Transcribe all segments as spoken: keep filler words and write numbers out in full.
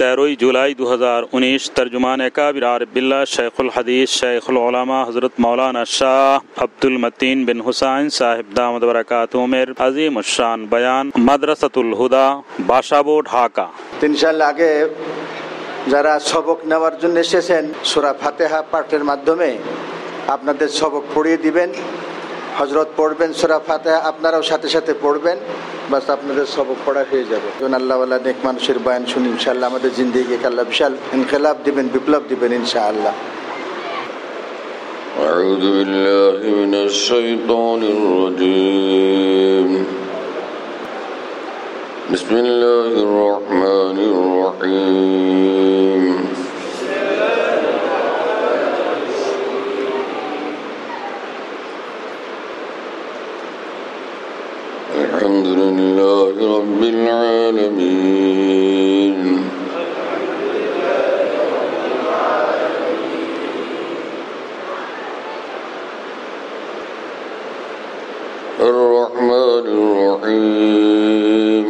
তেরোই জুলাই দু হাজার উনিশ। তর্জমান কাবির আরবিল্লাহ शेखुल हदीस शेखुल उलमा हजरत मौलाना शाह अब्दुल मतीन बिन हुसैन साहिब दामद बरकातुहू में अजीम शान बयान মাদ্রাসাতুল হুদা বাসাবো ঢাকা। ইনশাআল্লাহ আগে যারা সবক নেওয়ার জন্য এসেছেন সূরা ফাতিহা পাঠের মাধ্যমে আপনাদের সবক পড়িয়ে দিবেন। হযরত পড়বেন সূরা ফাতিহা, আপনারাও সাথে সাথে পড়বেন, বাস আপনাদের সবক পড়া হয়ে যাবে। যখন আল্লাহওয়ালা নেক মানুষের বয়ান শুনি ইনশাআল্লাহ আমাদের জিন্দেগিকে আল্লাহ বিশাল ইনকিলাব দিবেন, বিপ্লব দিবেন ইনশাআল্লাহ। أعوذ بالله من الشيطان الرجيم. بسم الله الرحمن الرحيم. الحمد لله رب العالمين. الرحمن الرحيم.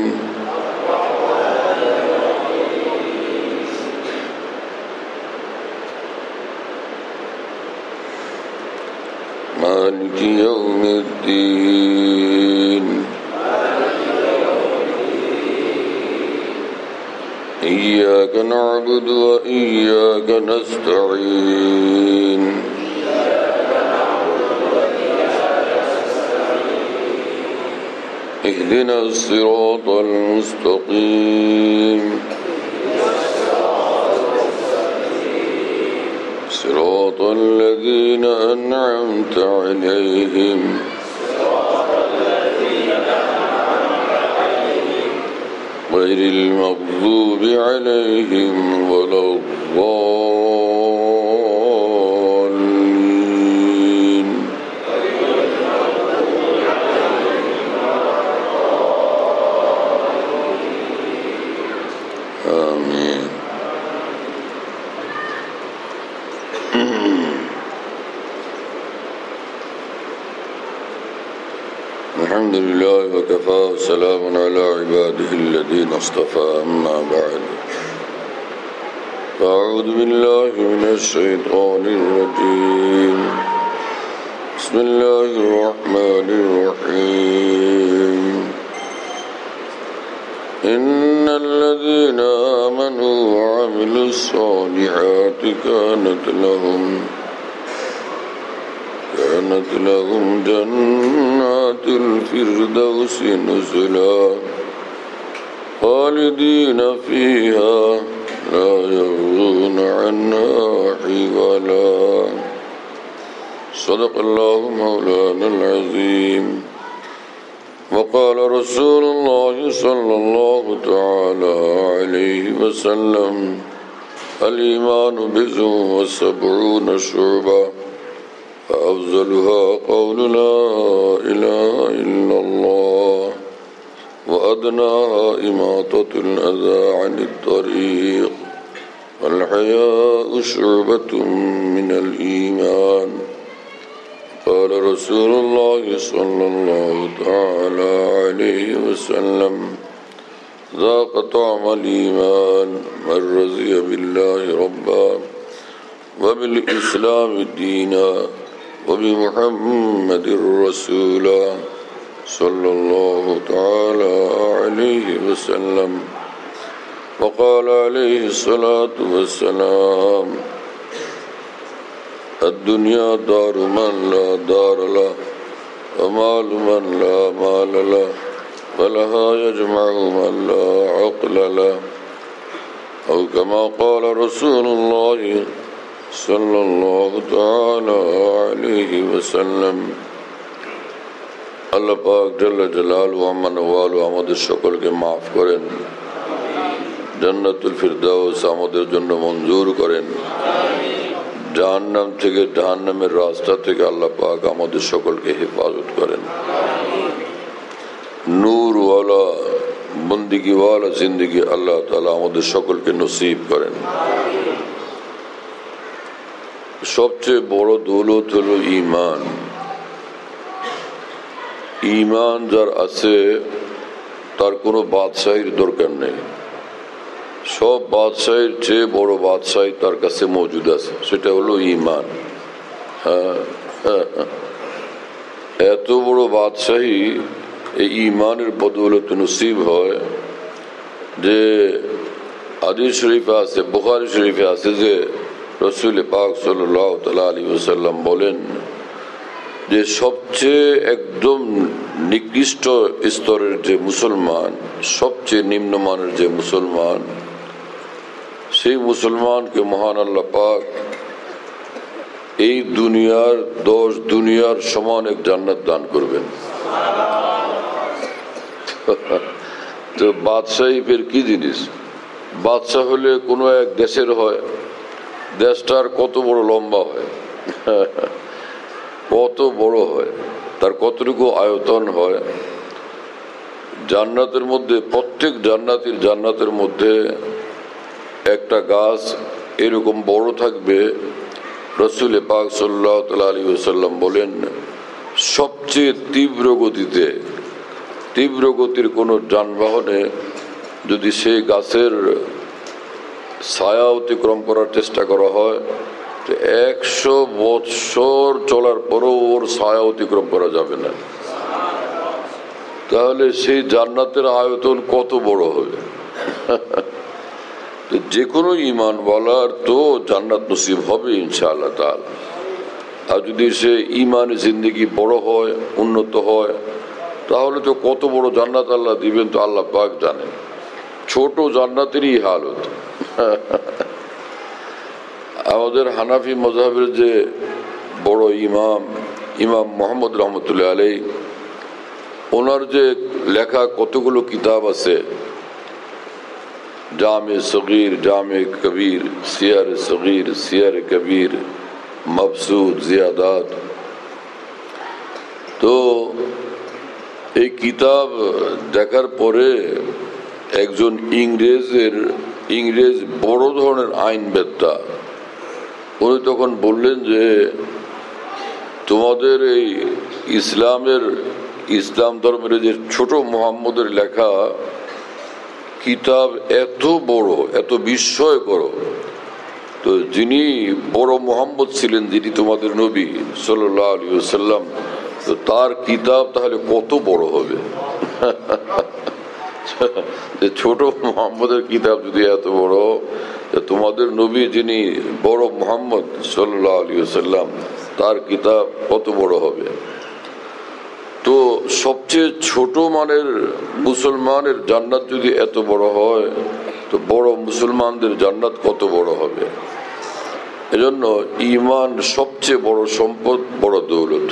مالك يوم الدين. إياك نعبد وإياك نستعين. اهدنا الصراط المستقيم. صراط الذين أنعمت عليهم غير المغضوب عليهم ولا الضالين. آمين. الحمد لله وكفى سلام على عباده الذين اصطفى أما بعد فأعوذ بالله من الشيطان الرجيم. بسم الله الرحمن الرحيم. إن الذين آمنوا وعملوا الصالحات كانت لهم كانت لهم جنات الفردوس نزلا خالدين فيها لا يبغون عنها حولا. صدق الله مولانا العظيم. وقال رسول الله صلى الله تعالى عليه وسلم الإيمان بضع وسبعون شعبة فأفضلها قول لا إله إلا الله وأدناها إماطة الأذى عن الطريق والحياء شعبة من الإيمان. قال رسول الله صلى الله تعالى عليه وسلم ذاق طعم الإيمان من رضي بالله ربا وبالإسلام دينا وبمحمد رسولا صلى الله تعالى عليه وسلم. وقال عليه الصلاة والسلام الدنيا دار من لا دار له ومال من لا مال له ولها يجمع من لا عقل له أو كما قال رسول الله صلى الله تعالى عليه وسلم. আল্লাহ পাক জাল্লা জালালুহু আম্মা নওয়ালু আমাদের সকলকে মাফ করেন, জান্নাতুল ফিরদাউস আমাদের জন্য মঞ্জুর করেন, জাহান্নাম থেকে জাহান্নামের রাস্তা থেকে আল্লাহ পাক আমাদের সকলকে হেফাজত করেন, নূর ওয়ালা বন্দিগি ওয়ালা জিন্দেগি আল্লাহ তাআলা আমাদের সকলকে নসিব করেন। সবচেয়ে বড় দৌলত হলো ঈমান। ঈমান যার আছে তার কোনো বাদশাহীর দরকার নেই। সব বাদশাহের চেয়ে বড় বাদশাহী তার কাছে মজুদ আছে, সেটা হলো ঈমান। হ্যাঁ, এত বড় বাদশাহী এই ঈমানের বদৌলতে নসিব হয় যে হাদিস শরীফে আছে, বুখারী শরীফে আছে যে রাসূল পাক সাল্লাল্লাহু তাআলা আলাইহি ওয়াসাল্লাম বলেন যে সবচেয়ে একদম নিকৃষ্ট স্তরের যে মুসলমান, সবচেয়ে নিম্নমানের যে মুসলমান, সেই মুসলমানকে মহান আল্লাহ পাক এই দুনিয়ার দশ দুনিয়ার সমান এক জান্নাত দান করবেন। তো বাদশাহী ফের কি জিনিস? বাদশাহ হলে কোনো এক দেশের হয়, দেশটার কত বড় লম্বা হয়, কত বড় হয়, তার কতটুকু আয়তন হয়। জান্নাতের মধ্যে, প্রত্যেক জান্নাতের জান্নাতের মধ্যে একটা গাছ এরকম বড় থাকবে। রাসূল পাক সাল্লাল্লাহু আলাইহি ওয়াসাল্লাম বলেন সবচেয়ে তীব্র গতিতে, তীব্র গতির কোনো যানবাহনে যদি সেই গাছের ছায়া অতিক্রম করার চেষ্টা করা হয়, তো একশো বৎসর চলার পরও ওর ছায়া অতিক্রম করা যাবে না। তাহলে সেই জান্নাতের আয়তন কত বড় হবে! যে কোনো ঈমানওয়ালার তো জান্নাত নসিব হবে ইনশাআল্লাহ তাআলা। আর যদি সে ঈমানে জিন্দেগি বড় হয়, উন্নত হয়, তাহলে তো কত বড় জান্নাত আল্লাহ দিবেন তো আল্লাহ পাক জানেন। ছোট জান্নাতেরই হালত। আমাদের হানাফি মাযহাবের যে বড় ইমাম, ইমাম মুহাম্মদ রহমতুল্লাহ আলাইহি, ওনার যে লেখা কতগুলো কিতাব আছে, জামে সগীর, জামে কবির, সিয়ার সগীর, সিয়ার কবির, মবসুদ, জিয়াদাত, তো এই কিতাব দেখার পরে একজন ইংরেজের ইংরেজ বড় ধরনের আইনবেত্তা, উনি তখন বললেন যে তোমাদের এই ইসলামের, ইসলাম ধর্মের যে ছোট মুহাম্মদের লেখা কিতাব এত বড়, এত বিস্ময়কর, তো যিনি বড় মুহাম্মদ ছিলেন, যিনি তোমাদের নবী সাল্লাল্লাহু আলাইহি ওয়াসাল্লাম, তো তার কিতাব তাহলে কত বড় হবে। ছোট মুহাম্মদের কিতাব যদি এত বড়, তোমাদের নবী যিনি বড় মুহাম্মদ সাল্লাল্লাহু আলাইহি ওয়াসাল্লাম, তার কিতাব কত বড় হবে। তো সবচেয়ে ছোট মানের মুসলমানের জান্নাত যদি এত বড় হয়, তো বড় মুসলমানদের জান্নাত কত বড় হবে। এজন্য ঈমান সবচেয়ে বড় সম্পদ, বড় দৌলত।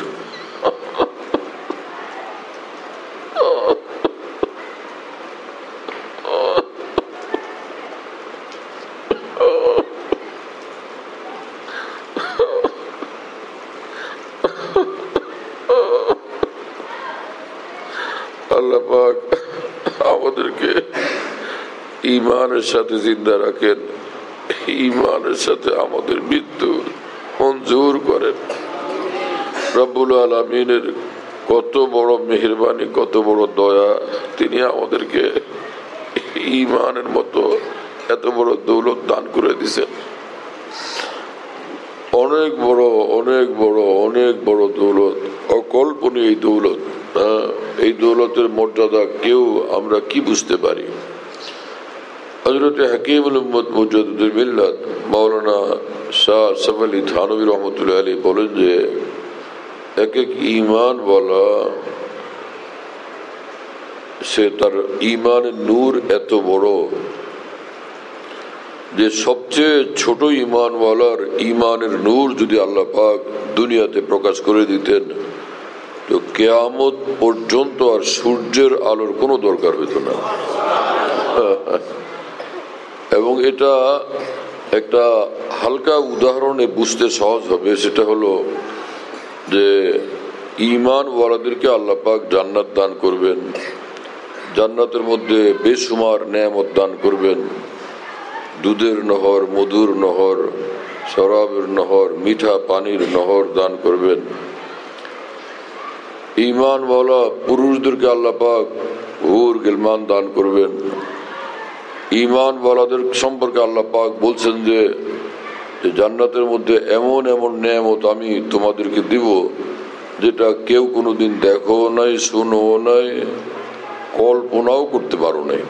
আল্লাহ পাক আমাদেরকে ঈমানের সাথে জিন্দা রাখেন, ঈমানের সাথে আমাদের মৃত্যু মঞ্জুর করেন। রব্বুল আলামিনের কত বড় মেহেরবানি, কত বড় দয়া, তিনি আমাদেরকে ঈমানের মতো এত বড় দৌলত দান করে দিয়েছেন। অনেক বড়, অনেক বড়, অনেক বড় দৌলত, অকল্পনীয় এই দৌলত। এই দৌলতের মর্যাদা কেউ আমরা কি বুঝতে পারি। হযরত হাকিমুল উম্মত মুজাদ্দিদুল মিল্লাত মাওলানা শাহ আশরাফ আলী থানভী রহমতুল্লাহ আলাইহি বলেন যে এক এক ঈমান বলা, সে তার ঈমানের নূর এত বড় যে সবচেয়ে ছোট ঈমানওয়ালার ঈমানের নূর যদি আল্লাহ পাক দুনিয়াতে প্রকাশ করে দিতেন, তো কিয়ামত পর্যন্ত আর সূর্যের আলোর কোনো দরকার হইত না। এবং এটা একটা হালকা উদাহরণে বুঝতে সহজ হবে, সেটা হলো যে ঈমান ওয়ালাদেরকে আল্লাহ পাক জান্নাত দান করবেন, জান্নাতের মধ্যে বেশুমার নেয়ামত দান করবেন, দুধের নহর, মধুর নহর, শরাবের নহর, মিঠা পানির নহর দান করবেন। ঈমানওয়ালা পুরুষদেরকে আল্লাহ পাক হুর গিলমান দান করবেন। ঈমানওয়ালাদের সম্পর্কে আল্লাহ পাক বলছেন যে জান্নাতের মধ্যে এমন এমন নেয়ামত আমি তোমাদেরকে দিব যেটা কেউ কোনোদিন দেখো নাই, শুনো নাই, কল্পনাও করতে পারো নাই।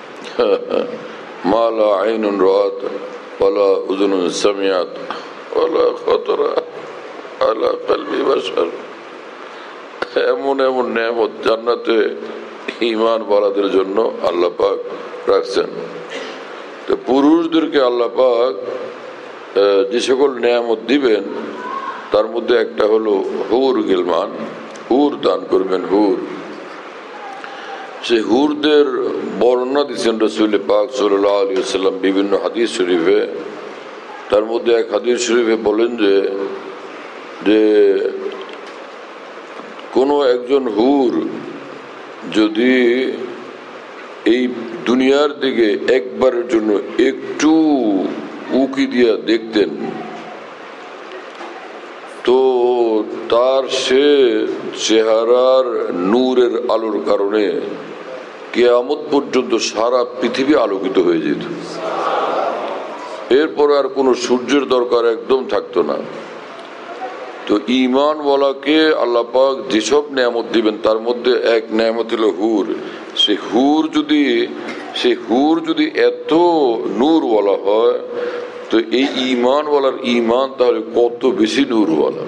মা লা আইনুন রাআত ওয়ালা উযুনুন সামিআত ওয়ালা খাতারা আলা কলবি বাশার। এমন এমন নেয়ামত জান্নাতে ঈমানওয়ালাদের জন্য আল্লাহ পাক রাখছেন। তো পুরুষদেরকে আল্লাহ পাক যে সকল নেয়ামত দিবেন তার মধ্যে একটা হলো হুর গিলমান, হুর দান করবেন। হুর, সে হুরদের বর্ণনা দিচ্ছেন রাসূল পাক সাল্লাল্লাহু আলাইহি ওয়াসাল্লাম বিভিন্ন হাদিস শরীফে। তার মধ্যে এক হাদিস শরীফে বলেন যে যে কোনো একজন হুর যদি এই দুনিয়ার দিকে একবারের জন্য একটু উকি দিয়া দেখতেন তো তার সে চেহারার নূরের আলোর কারণে কিয়ামত পর্যন্ত সারা পৃথিবী আলোকিত হয়ে যেত। এরপর আর কোনো সূর্যের দরকার একদম থাকতো না। তো ঈমানওয়ালাকে আল্লাহ পাক যেসব নেয়ামত দিবেন তার মধ্যে এক নেয়ামত হলো হুর। সে হুর যদি সে হুর যদি এত নূরওয়ালা হয় তো এই ঈমানওয়ালার ঈমান তাহলে কত বেশি নূরওয়ালা।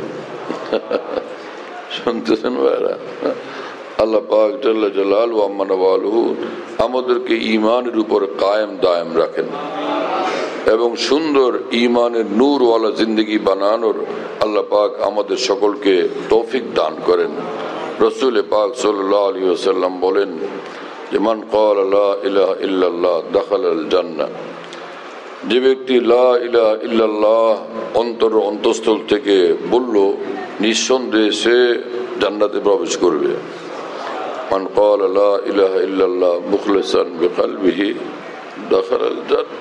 শুনতেছেন ভাইরা? আল্লাহ পাক জাল্লা জালালুহু আম্মা নওয়ালুহু আমাদেরকে ঈমানের উপর কায়েম দায়েম রাখেন এবং সুন্দর ঈমানের নূরওয়ালা জিন্দগি বানানোর আল্লাহ পাক আমাদের সকলকে তৌফিক দান করেন। রাসূল পাক সাল্লাল্লাহু আলাইহি ওয়াসাল্লাম বলেন যে মান ক্বালা লা ইলাহা ইল্লাল্লাহ দাখালাল জান্নাহ, যে ব্যক্তি লা ইলাহা ইল্লাল্লাহ অন্তর অন্তঃস্থল থেকে বলল নিঃসন্দেহে সে জান্নাতে প্রবেশ করবে। মান ক্বালা লা ইলাহা ইল্লাল্লাহ মুখলিসান বিকলবিহি দাখালাল জান্নাহ।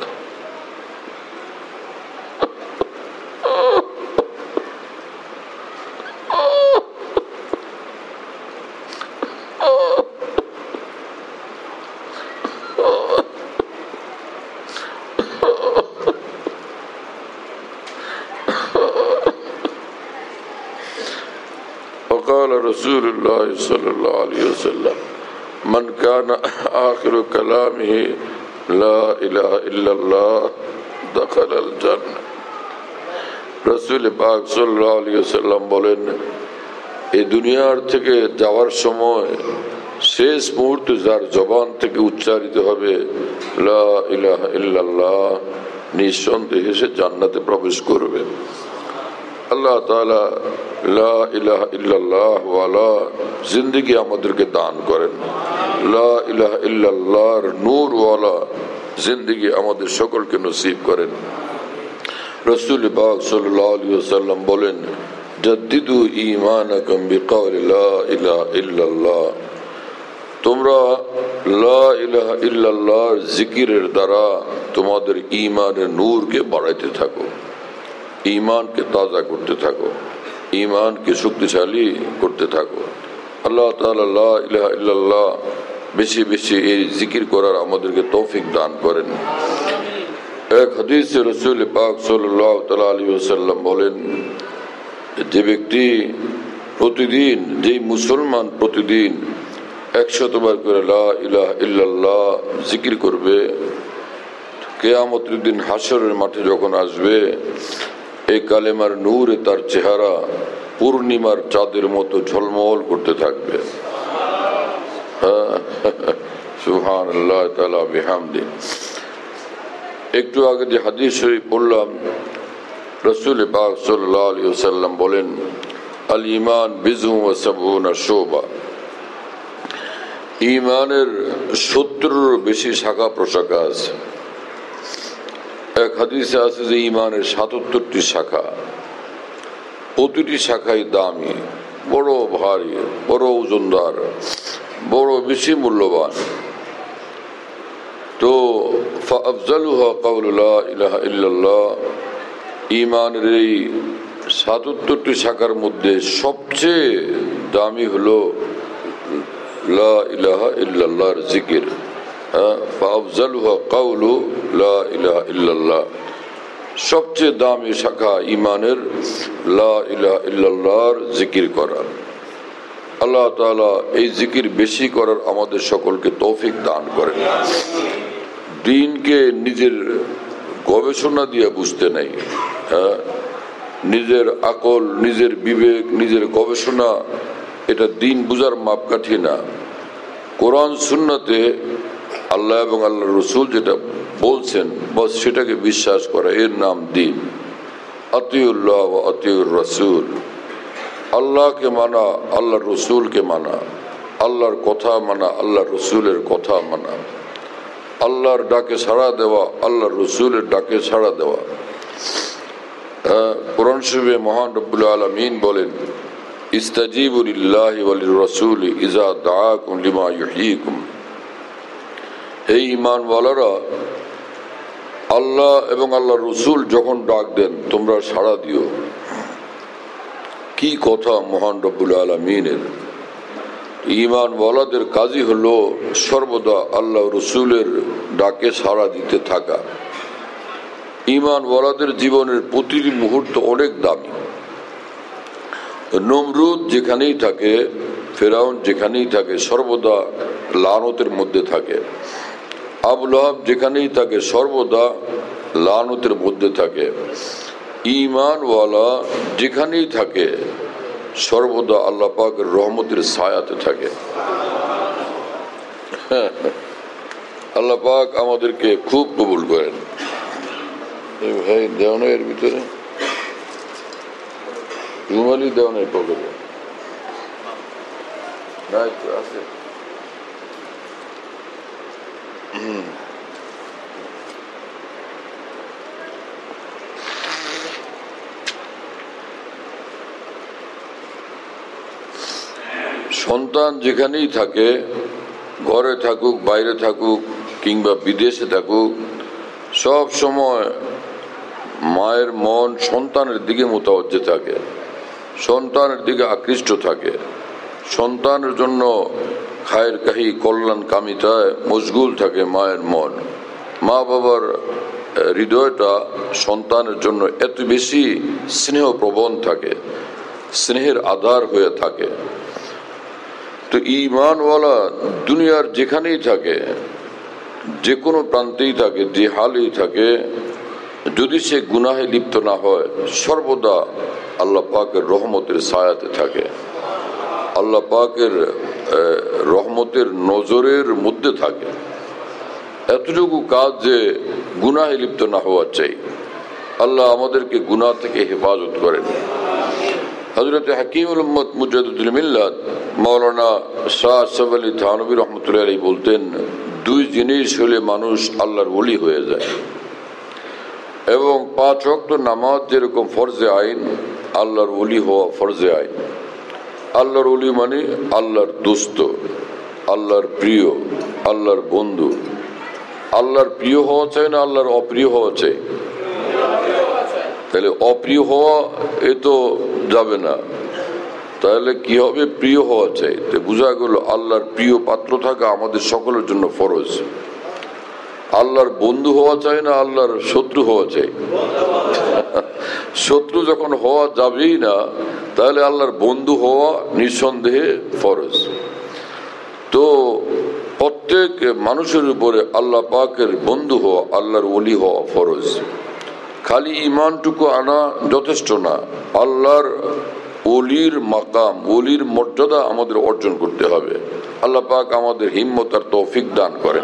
وقال رسول الله صلى الله عليه وسلم من كان آخر كلامه لا إله إلا الله دخل الجنة। রাসূল পাক সাল্লাল্লাহু আলাইহি ওয়াসাল্লাম বলেন এই দুনিয়ার থেকে যাওয়ার সময় শেষ মুহূর্তে যার জবান থেকে উচ্চারিত হবে লা ইলাহা ইল্লাল্লাহ, নিঃসন্দেহে সে জান্নাতে প্রবেশ করবে। আল্লাহ তাআলা লা ইলাহা ইল্লাল্লাহ ওয়ালা জিন্দেগি আমাদেরকে দান করেন। লা ইলাহা ইল্লাল্লাহর নূর ওয়ালা জিন্দেগি আমাদের সকলকে নসিব করেন। রাসূল পাক সাল্লাল্লাহু আলাইহি ওয়াসাল্লাম বলেন জাদ্দিদু ঈমানাকুম বিকাউলি লা ইলাহা ইল্লাল্লাহ, তোমরা লা ইলাহা ইল্লাল্লাহর জিকিরের দ্বারা তোমাদের ঈমানের নূরকে বাড়াইতে থাকো, ঈমানকে তাজা করতে থাকো, ঈমানকে শক্তিশালী করতে থাকো। আল্লাহ তাআলা লা ইলাহা ইল্লাল্লাহ বেশি বেশি এই জিকির করার আমাদেরকে তৌফিক দান করেন। এক হাদিসে রাসূল পাক সাল্লাল্লাহু তাআলা আলাইহি ওয়াসাল্লাম বলেন যে ব্যক্তি প্রতিদিন, যেই মুসলমান প্রতিদিন একশতবার করে লা ইলাহা ইল্লাল্লাহ জিকির করবে, কিয়ামতের দিন হাশরের মাঠে যখন আসবে এই কালেমার নূরে তার চেহারা পূর্ণিমার চাঁদের মতো ঝলমল করতে থাকবে। সুবহানাল্লাহ তাআলা বিহামদি। একটু আগে যে হাদিস শরীফ পড়লাম, রাসূল পাক সাল্লাল্লাহু আলাইহি ওয়াসাল্লাম বলেন আল ঈমান বিজু ওয়া সাবউনা শুবা, ঈমানের সত্তরের বেশি শাখা প্রশাখা আছে। এক হাদিসে আছে যে ঈমানের সাতাত্তরটি শাখা, প্রতিটি শাখাই দামি, বড় ভারী, বড় ওজনদার, বড় বেশি মূল্যবান। তো ফাআফজালুহা কাউলু লা ইলাহা ইল্লাল্লাহ, ঈমানের এই সাতাত্তরটি শাখার মধ্যে সবচেয়ে দামি হলো লা ইলাহা ইল্লাল্লাহর জিকির। ফাআফজালুহা কাউলু লা ইলাহা ইল্লাল্লাহ, সবচেয়ে দামি শাখা ইমানের লা ইলাহা ইল্লাল্লাহর জিকির করা। আল্লাহ তাআলা এই জিকির বেশি করার আমাদের সকলকে তৌফিক দান করেন। দ্বীনকে নিজের গবেষণা দিয়ে বুঝতে নেই, হ্যাঁ, নিজের আকল, নিজের বিবেক, নিজের গবেষণা এটা দ্বীন বুঝার মাপকাঠি না। কোরআন সুন্নাতে আল্লাহ এবং আল্লাহ রসুল যেটা বলছেন বস সেটাকে বিশ্বাস করা, এর নাম দ্বীন। আতিউল্লাহ ওয়া আতিউর রাসূল, আল্লাহকে মানা, আল্লাহর রসুলকে মানা, আল্লাহর কথা মানা, আল্লাহর রসুলের কথা মানা, আল্লাহর ডাকে সাড়া দেওয়া, আল্লাহর রসুলের ডাকে সাড়া দেওয়া। কোরআন শরীফে মহান রব্বুল আলামিন বলেন, ইস্তাজিবু লিল্লাহি ওয়া লির-রাসূলি ইযা দাআকুম লিমা ইউহয়িকুম। হে ঈমানওয়ালারা, আল্লাহ এবং আল্লাহর রসুল যখন ডাক দেন তোমরা সাড়া দিও। কি কথা মহান রব্বুল আলামিনের! ঈমানওয়ালাদের কাজই হলো সর্বদা আল্লাহ রসুলের ডাকে সাড়া দিতে থাকা। ঈমানওয়ালাদের জীবনের প্রতিটি মুহূর্ত অনেক দামি। নমরুদ যেখানেই থাকে, ফেরাউন যেখানেই থাকে, সর্বদা লানতের মধ্যে থাকে। আবু লাহাব যেখানেই থাকে, সর্বদা লানতের মধ্যে থাকে। ঈমানওয়ালা যেখানেই থাকে, সর্বদা আল্লাহ পাকের রহমতের ছায়াতে থাকে। আল্লাহ পাক আমাদেরকে খুব কবুল করেন। ভাই দেওয়া এর ভিতরে রুমালি দেওয়া নেই পকেটে, আছে। সন্তান যেখানেই থাকে, ঘরে থাকুক, বাইরে থাকুক, কিংবা বিদেশে থাকুক, সব সময় মায়ের মন সন্তানের দিকে মোতাবজ্জে থাকে, সন্তানের দিকে আকৃষ্ট থাকে। সন্তানের জন্য খায়ের কাহি, কল্যাণ কামিতায় মশগুল থাকে মায়ের মন। মা বাবার হৃদয়টা সন্তানের জন্য এত বেশি স্নেহ প্রবণ থাকে, স্নেহের আধার হয়ে থাকে। তো ঈমানওয়ালা দুনিয়ার যেখানেই থাকে, যে কোনো প্রান্তেই থাকে, যে হালেই থাকে, যদি সে গুনাহে লিপ্ত না হয়, সর্বদা আল্লাহ পাকের রহমতের ছায়াতে থাকে, আল্লাহ পাকের রহমতের নজরের মধ্যে থাকে। এতটুকু কাজ যে গুনাহে লিপ্ত না হওয়া চাই। আল্লাহ আমাদেরকে গুনাহ থেকে হেফাজত করেন। হযরত হাকিমুল উম্মত মুজাদ্দিদুল মিল্লাত মাওলানা শাহ আশরাফ আলী থানভী রহমাতুল্লাহি আলাইহি বলতেন, দুই জিনিস হলে মানুষ আল্লাহর ওলি হয়ে যায়। এবং পাঁচ ওয়াক্ত নামাজ যেরকম ফরজে আইন, আল্লাহর ওলি হওয়া ফরজে আইন। আল্লাহর ওলি মানে আল্লাহর দোস্ত, আল্লাহর প্রিয়, আল্লাহর বন্ধু। আল্লাহর প্রিয় হওয়া চাই না আল্লাহর অপ্রিয় হওয়া চাই? তাহলে অপ্রিয় হওয়া এ তো যাবে না, তাহলে কি হবে? প্রিয় হওয়া চাই। বোঝা গেল আল্লাহর প্রিয় পাত্র থাকা আমাদের সকলের জন্য ফরজ। আল্লাহর বন্ধু হওয়া চাই না আল্লাহর শত্রু হওয়া চাই? শত্রু যখন হওয়া যাবেই না, তাহলে আল্লাহর বন্ধু হওয়া নিঃসন্দেহে ফরজ। তো প্রত্যেক মানুষের উপরে আল্লাহ পাকের বন্ধু হওয়া, আল্লাহর ওলি হওয়া ফরজ। খালি ইমানটুকু আনা যথেষ্ট না, আল্লাহর ওলির মাকাম, ওলির মর্যাদা আমাদের অর্জন করতে হবে। আল্লাহ পাক আমাদের হিম্মত আর তৌফিক দান করেন।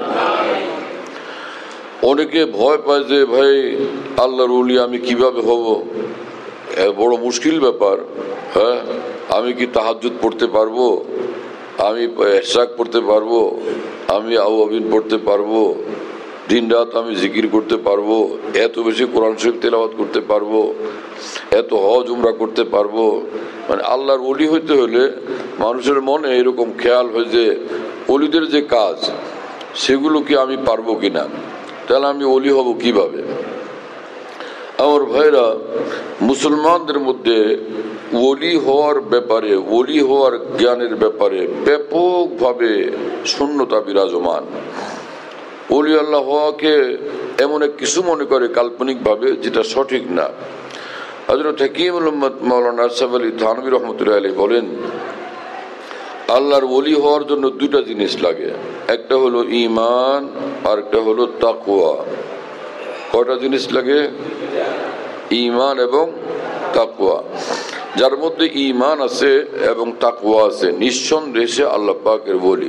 অনেকে ভয় পায় যে ভাই আল্লাহর ওলি আমি কিভাবে হব, বড় মুশকিল ব্যাপার। হ্যাঁ, আমি কি তাহাজ্জুদ পড়তে পারবো? আমি ইশরাক পড়তে পারবো? আমি আওয়াবিন পড়তে পারবো? দিন রাত আমি জিকির করতে পারবো? এত বেশি কোরআন শরীফ তেলাওয়াত করতে পারবো? এত হজ উমরা করতে পারবো? মানে আল্লাহর ওলি হইতে হলে মানুষের মনে এরকম খেয়াল হয় যে ওলিদের যে কাজ সেগুলো কি আমি পারবো কিনা, তাহলে আমি ওলি হব কিভাবে? আমার ভাইরা, মুসলমানদের মধ্যে ওলি হওয়ার ব্যাপারে, ওলি হওয়ার জ্ঞানের ব্যাপারে ব্যাপকভাবে শূন্যতা বিরাজমান। ওলি আল্লাহ হওয়াকে এমন এক কিছু মনে করে কাল্পনিক ভাবে, যেটা সঠিক না। হযরত হাকিমুল উম্মত মাওলানা আশরাফ আলী থানভী রহমতুল্লাহ আলাইহি বলেন, আল্লাহর ওলি হওয়ার জন্য দুটা জিনিস লাগে, একটা হলো ঈমান আর একটা হলো তাকওয়া। কয়টা জিনিস লাগে? ঈমান এবং তাকওয়া। যার মধ্যে ঈমান আছে এবং তাকওয়া আছে, নিঃসন্দেহে সে আল্লাহ পাকের ওলি।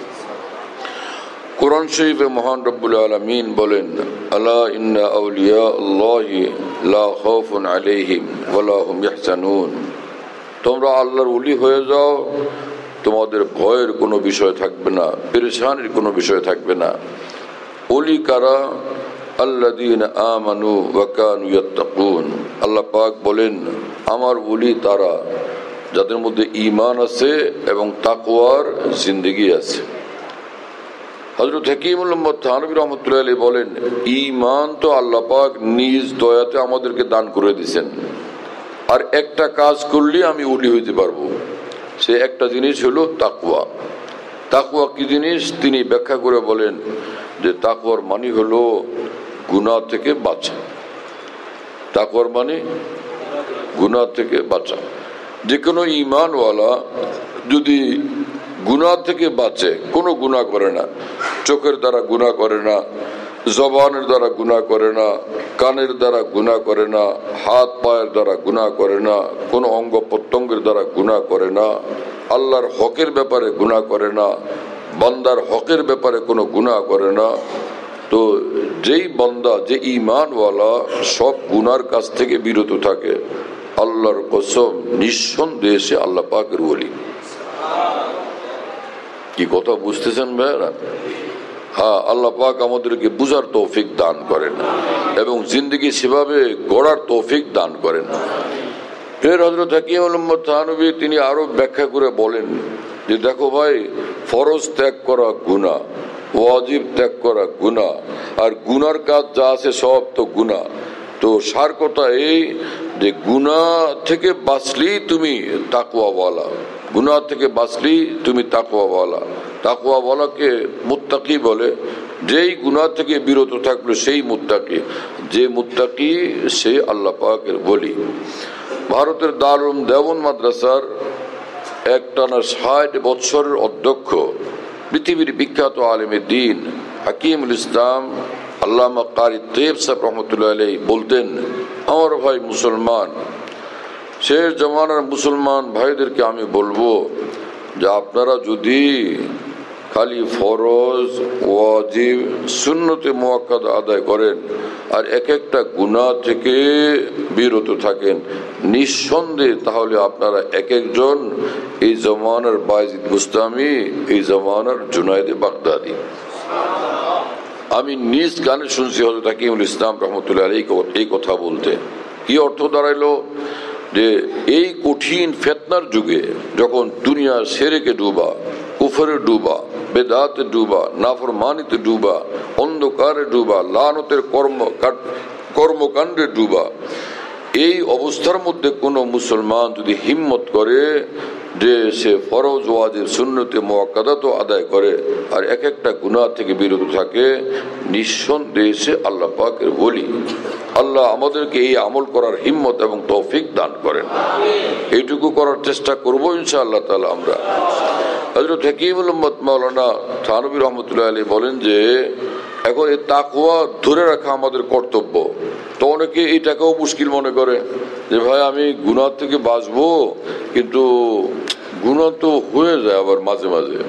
কোরআন শরীফে মহান রব্বুল আলামিন বলেন, আলা ইন্না আউলিয়া আল্লাহি লা খাউফুন আলাইহিম ওয়া লা হুম ইয়াহজানুন। তোমরা আল্লাহর ওলি হয়ে যাও, তোমাদের ভয়ের কোনো বিষয় থাকবে না, পেরেশানির কোনো বিষয় থাকবে না। ওলি কারা? আল্লাযীনা আমানু ওয়া কানু ইয়াত্তাকুন। আল্লাহ পাক বলেন, আমার ওলি তারা যাদের মধ্যে ঈমান আছে এবং তাকওয়ার জিন্দেগি আছে। হযরত হাকিমুল উম্মত থানভী রহমতুল্লাহ আলাইহি বলেন, ঈমান তো আল্লাহ পাক নিজ দয়াতে আমাদেরকে দান করে দিয়েছেন, আর একটা কাজ করলে আমি ওলি হইতে পারবো, সে একটা জিনিস হলো তাকওয়া। তাকওয়া কি জিনিস তিনি ব্যাখ্যা করে বলেন যে তাকওয়ার মানে হলো গুনাহ থেকে বাঁচা। তাকওয়ার মানে গুনাহ থেকে বাঁচা। যে কোনো ঈমানওয়ালা যদি গুনাহ থেকে বাঁচে, কোনো গুনাহ করে না, চোখের দ্বারা গুনাহ করে না, জবানের দ্বারা গুনাহ করে না, কানের দ্বারা গুনাহ করে না, হাত পায়ের দ্বারা গুনাহ করে না, কোনো অঙ্গ প্রত্যঙ্গের দ্বারা গুনাহ করে না, আল্লাহর হকের ব্যাপারে গুনাহ করে না, বান্দার হকের ব্যাপারে কোনো গুনাহ করে না, তো যেই বান্দা, যে ঈমানওয়ালা সব গুনার কাছ থেকে বিরত থাকে, আল্লাহর কসম নিঃসন্দেহে সে আল্লাহ পাকের ওলি। কি কথা বুঝতেছেন ভাইরা? হ্যাঁ, আল্লাহ পাক আমাদেরকে বুঝার তৌফিক দান করেন এবং জিন্দগি সেভাবে গড়ার তৌফিক দান করেন। ফের হযরত হাকিমুল উম্মত থানভী তিনি আরো ব্যাখ্যা করে বলেন যে দেখো ভাই, ফরজ ত্যাগ করা গুনাহ, ওয়াজিব ত্যাগ করা গুনাহ, আর গুনার কাজ যা আছে সব তো গুনাহ। তো সার কথা এই যে গুনাহ থেকে বাঁচলেই তুমি তাকওয়াওয়ালা, গুনাহ থেকে বাঁচলেই তুমি তাকওয়াওয়ালা। তাকওয়াওয়ালাকে মুত্তাকি বলে, যেই গুনাহ থেকে বিরত থাকলো সেই মুত্তাকি, যে মুত্তাকি সে আল্লাহ পাকের ওলি। ভারতের দারুল দেওবন্দ মাদ্রাসার একটানা ষাট বৎসরের অধ্যক্ষ, পৃথিবীর বিখ্যাত আলেমে দ্বীন হাকিমুল ইসলাম আল্লামা কারি তৈয়ব সাহেব রহমতুল্লাহ আলাইহি বলতেন, আমার ভাই মুসলমান, শেষ জমানার মুসলমান ভাইদেরকে আমি বলবো যে আপনারা যদি খালি ফরজ, ওয়াজিব, সুন্নতে মুআক্কাদা আদায় করেন আর এক একটা গুনাহ থেকে বিরত থাকেন, নিঃসন্দেহে তাহলে আপনারা এক একজন এই জমানার বায়জিদ বুস্তামি, এই জমানার জুনায়েদ বাগদাদি। আমি নিজ গানে শুনছি হযরত হাকিমুল ইসলাম রহমতুল্লাহ আলাইহি এই কথা বলতে। কি অর্থ দাঁড়াইলো? যে এই কঠিন ফিতনার যুগে যখন দুনিয়া শিরকে ডুবা, কুফরে ডুবা, বেদাতে ডুবা, নাফরমানিতে ডুবা, অন্ধকারে ডুবা, লানতের কর্ম কর্মকাণ্ডে ডুবা, এই অবস্থার মধ্যে কোনো মুসলমান যদি হিম্মত করে যে সে ফরজ, ওয়াজিব, সুন্নতে মুআক্কাদা তো আদায় করে আর এক একটা গুনাহ থেকে বিরত থাকে, নিঃসন্দেহে সে আল্লাহ পাকের ওলি। আল্লাহ আমাদেরকে এই আমল করার হিম্মত এবং তৌফিক দান করেন। এইটুকু করার চেষ্টা করবো ইনশাআল্লাহ তাআলা আমরা। হযরত হাকিমুল উম্মত মাওলানা থানভী রহমতুল্লাহ আলাইহি বলেন যে এখন এই তাকওয়া ধরে রাখা আমাদের কর্তব্য। তো অনেকে এটাকেও মুশকিল মনে করে যে ভাই আমি গুনাহ থেকে বাঁচবো, কিন্তু গুনাহ তো হয়ে যায় আবার মাঝে মাঝে,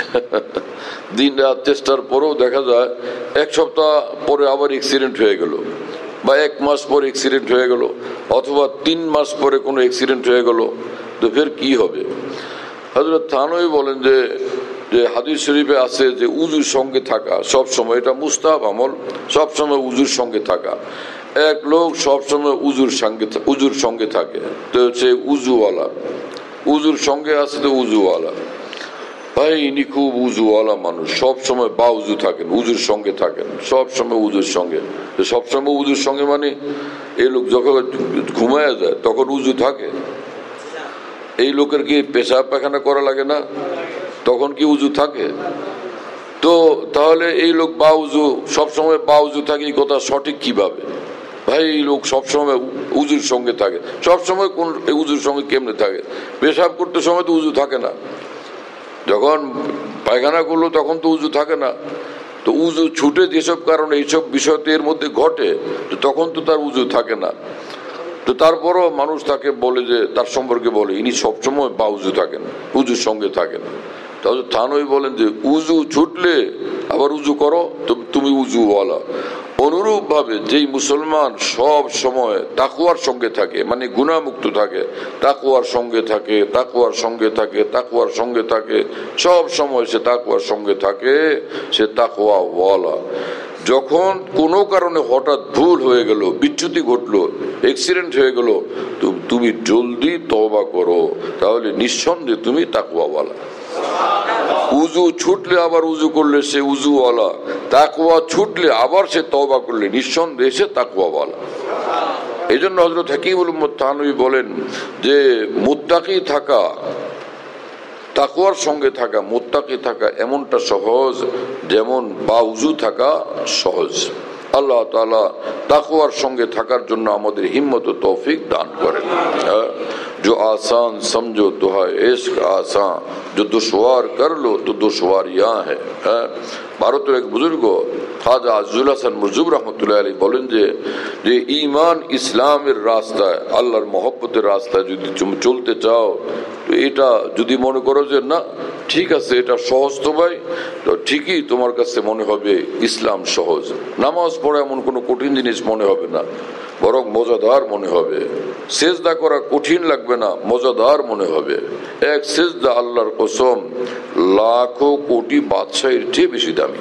দিন রাত চেষ্টার পরেও দেখা যায় এক সপ্তাহ পরে আবার অ্যাক্সিডেন্ট হয়ে গেল, বা এক মাস পর অ্যাক্সিডেন্ট হয়ে গেল, অথবা তিন মাস পরে কোনো অ্যাক্সিডেন্ট হয়ে গেল, তো ফের কি হবে? হযরত থানভী বলেন যে যে হাদিস শরীফে আছে যে উজুর সঙ্গে থাকা সব সময়, এটা মুস্তাহাব আমল, সব সময় উজুর সঙ্গে থাকা। এক লোক সব সময় উজুর সঙ্গে উজুর সঙ্গে থাকে, তো সে উজুওয়ালা, উজুর সঙ্গে আছে তো উজুওয়ালা। ভাই ইনি খুব উজুওয়ালা মানুষ, সব সময় বা উজু থাকেন, উজুর সঙ্গে থাকেন, সব সময় উজুর সঙ্গে। সব সময় উজুর সঙ্গে মানে এই লোক যখন ঘুমায় যায় তখন উজু থাকে। এই লোকের কি পেশাব পায়খানা করা লাগে না? তখন কি উজু থাকে? তো তো তাহলে এই লোক বাউজু সবসময় বাউজু থাকে, এই কথা সঠিক কিভাবে? ভাই এই লোক সবসময় উজুর সঙ্গে থাকে, সবসময় কোন উজুর সঙ্গে কেমনে থাকে? পেশাব করতে সময় তো উজু থাকে না, যখন পায়খানা করলো তখন তো উজু থাকে না। তো উজু ছুটে যেসব কারণে এইসব বিষয় তো এর মধ্যে ঘটে, তো তখন তো তার উজু থাকে না। তো তারপরও মানুষ তাকে বলে যে তার সম্পর্কে বলে ইনি সবসময় বা উজু থাকেন, উজুর সঙ্গে থাকেন। তাহলে থানই বলেন যে উজু ছুটলে আবার উজু করো, তো তুমি উজুওয়ালা। অনুরূপ ভাবে যেই মুসলমান সব সময় তাকওয়ার সঙ্গে থাকে, মানে গুনাহমুক্ত থাকে, তাকওয়ার সঙ্গে থাকে, তাকওয়ার সঙ্গে থাকে, তাকওয়ার সঙ্গে থাকে, সব সময় সে তাকওয়ার সঙ্গে থাকে, সে তাকওয়াওয়ালা। যখন কোনো কারণে হঠাৎ ভুল হয়ে গেল, বিচ্যুতি ঘটলো, অ্যাক্সিডেন্ট হয়ে গেল, তো তুমি জলদি তওবা করো, তাহলে নিঃসন্দেহে তুমি তাকওয়াওয়ালা। উজু ছুটলে আবার উজু করলে সে উজুওয়ালা, তাকওয়া ছুটলে আবার সে তওবা করলে নিঃসন্দেহে সে তাকওয়াওয়ালা। এই জন্য হযরত হাকিমুল উম্মত থানভী বলেন যে মুত্তাকি থাকা, তাকওয়ার সঙ্গে থাকা, মুত্তাকি থাকা এমনটা সহজ যেমন বাউজু থাকা সহজ। আল্লাহ তাআলা তাকওয়ার সঙ্গে থাকার জন্য আমাদের হিম্মত ও তৌফিক দান করেন। जो आसान समझो तो है इश्क आसान, जो दुश्वार कर लो तो दुश्वारियां है। ভারতের এক বুজুর্গ খাজা আজজুল হাসান মুরজুব রহমতুল্লাহ আলাইহি বলেন যে যে ঈমান ইসলামের রাস্তায়, আল্লাহর মহব্বতের রাস্তায় যদি তুমি চলতে চাও, তো এটা যদি মনে করো যে না ঠিক আছে এটা সহজ তো ভাই, তো ঠিকই তোমার কাছে মনে হবে ইসলাম সহজ। নামাজ পড়া এমন কোনো কঠিন জিনিস মনে হবে না, বরং মজাদার মনে হবে। সেজদা করা কঠিন লাগবে না, মজাদার মনে হবে। এক সেজদা আল্লাহর কসম লাখো কোটি বাদশাহীর চেয়ে বেশি দামি।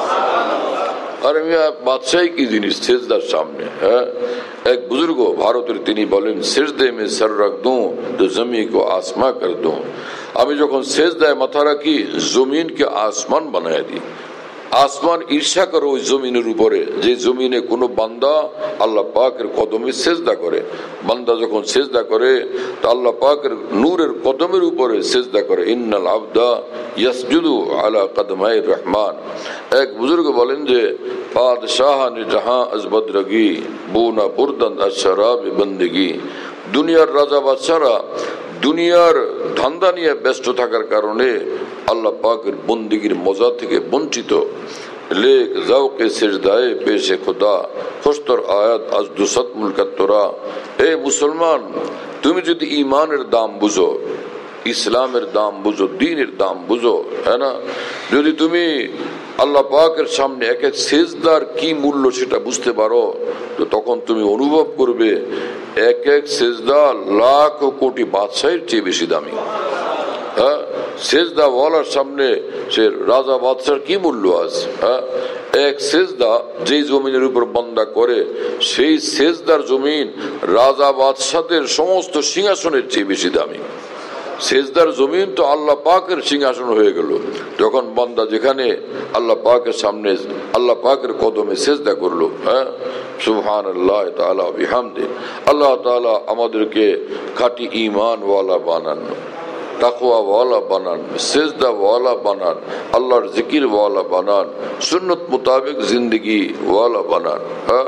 আর মিয়া বাদশাহী কি জিনিস সেজদার সামনে? হ্যাঁ, এক বুজুর্গ ভারতের তিনি বলেন সেজদে মে সর রাখ দু তো জমি কো আসমা কর দু। আমি যখন সেজদায় মাথা রাখি জমিনকে আসমান বানায় দিই। আসমান ঈর্ষা করে ওই জমিনের উপরে, যে জমিনে কোনো বান্দা আল্লাহ পাকের কদমে সেজদা করে। বান্দা যখন সেজদা করে তো আল্লাহ পাকের নূরের কদমের উপরে সেজদা করে। ইন্নাল আবদা ইয়াসজুদু আলা কদমাই রহমান। এক বুজুর্গ বলেন যে বাদশাহ নে জাহাঁ আজ বদরগি বুনা বুরদন আশরাব বন্দগি। দুনিয়ার রাজা বাদশারা দুনিয়ার ধান্দা নিয়ে ব্যস্ত থাকার কারণে আল্লাহ পাকের বন্দিগির মজা থেকে বঞ্চিত। লেক জাওকে সিজদায়ে পেশে খুদা খুশতর আয়াত আজ দুসত মুলকাত তোরা। হে মুসলমান, তুমি যদি ঈমানের দাম বুঝো, ইসলামের দাম বুঝো, দ্বীনের দাম বুঝো, হ্যাঁ না, যদি তুমি আল্লাহ পাকের সামনে এক এক সেজদার কি মূল্য সেটা বুঝতে পারো, তো তখন তুমি অনুভব করবে এক এক সেজদা লাখ কোটি বাদশাহের চেয়ে বেশি দামি। হ্যাঁ, সেজদা ওয়ালার সামনে সে রাজা বাদশার কি মূল্য আছে? হ্যাঁ, এক সেজদা যেই জমিনের উপর বান্দা করে, সেই সেজদার জমিন রাজা বাদশাদের সমস্ত সিংহাসনের চেয়ে বেশি দামি। সেজদার জমিন তো আল্লাহ পাকের সিংহাসন হয়ে গেল যখন বান্দা যেখানে আল্লাহ পাকের সামনে আল্লাহ পাকের কদমে সেজদা করলো। হ্যাঁ, সুবহানাল্লাহ তাআলা বিহামদি। আল্লাহ তাআলা আমাদেরকে খাঁটি ঈমান ওয়ালা বানান, তাকওয়া ওয়ালা বানান, সেজদা ওয়ালা বানান, আল্লাহর জিকির ওয়ালা বানান, সুন্নত মোতাবেক জিন্দগি ওয়ালা বানান। হ্যাঁ,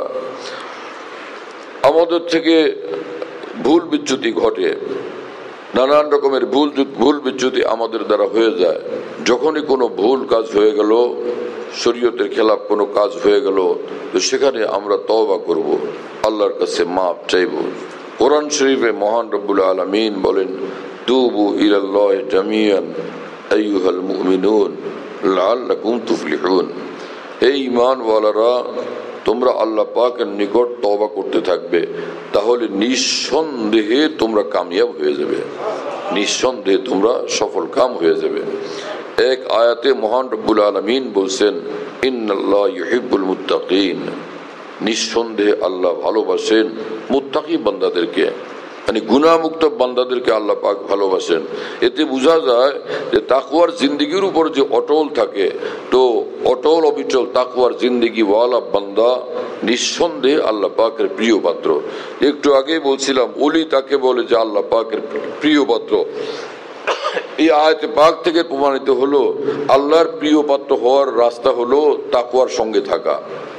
আমাদের থেকে ভুল বিচ্যুতি ঘটে, নানান রকমের ভুল ভুল বিচ্যুতি আমাদের দ্বারা হয়ে যায়। যখনই কোনো ভুল কাজ হয়ে গেল, শরীয়তের খেলাফ কোনো কাজ হয়ে গেল, তো সেখানে আমরা তওবা করব, আল্লাহর কাছে মাপ চাইব। কোরআন শরীফে মহান রব্বুল আলামিন বলেন তুবু ইলাল্লাহি জামিআন আইয়ুহাল মুমিনুন লাআল্লাকুম তুফলিহুন। হে ঈমানওয়ালারা, তোমরা আল্লাহ পাকের নিকট তওবা করতে থাকবে, তাহলে নিঃসন্দেহে তোমরা কামিয়াব হয়ে যাবে, নিঃসন্দেহে তোমরা সফল কাম হয়ে যাবে। এক আয়াতে মহান রব্বুল আলামিন বলছেন ইন্নাল্লাহ ইউহিব্বুল মুত্তাকিন। নিঃসন্দেহে আল্লাহ ভালোবাসেন মুত্তাকি বান্দাদেরকে, মানে গুনাহমুক্ত বান্দাদেরকে আল্লাহ পাক ভালোবাসেন। এতে বোঝা যায় যে তাকওয়ার জিন্দেগির উপর যে অটল থাকে, তো অটল অবিচল তাকওয়ার জিন্দেগি ওয়ালা বান্দা নিঃসন্দেহে আল্লাহ পাকের প্রিয় পাত্র। একটু আগেই বলছিলাম ওলি তাকে বলে যে আল্লাহ পাকের প্রিয় পাত্র। এই আয়াতে পাক থেকে প্রমাণিত হলো আল্লাহর প্রিয় পাত্র হওয়ার রাস্তা হলো তাকওয়ার সঙ্গে থাকা।